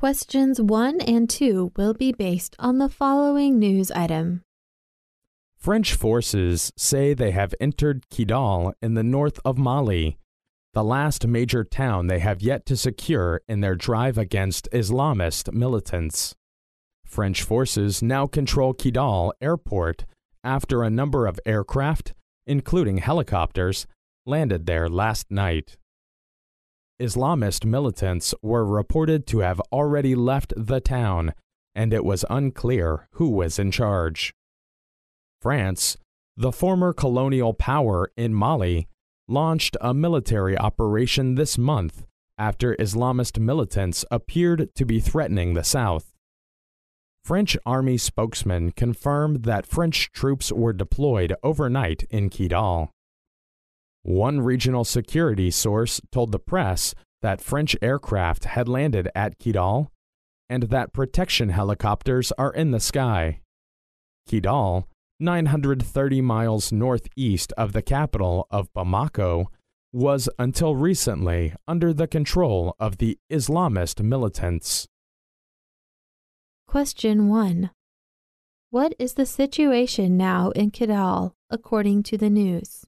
Questions 1 and 2 will be based on the following news item. French forces say they have entered Kidal in the north of Mali, the last major town they have yet to secure in their drive against Islamist militants. French forces now control Kidal Airport after a number of aircraft, including helicopters, landed there last night. Islamist militants were reported to have already left the town, and it was unclear who was in charge. France, the former colonial power in Mali, launched a military operation this month after Islamist militants appeared to be threatening the south. French army spokesman confirmed that French troops were deployed overnight in Kidal. One regional security source told the press that French aircraft had landed at Kidal and that protection helicopters are in the sky. Kidal, 930 miles northeast of the capital of Bamako, was until recently under the control of the Islamist militants. Question 1. What is the situation now in Kidal, according to the news?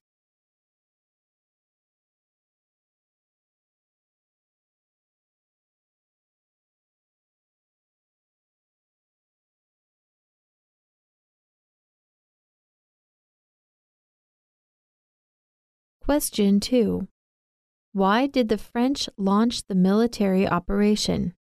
Question 2. Why did the French launch the military operation?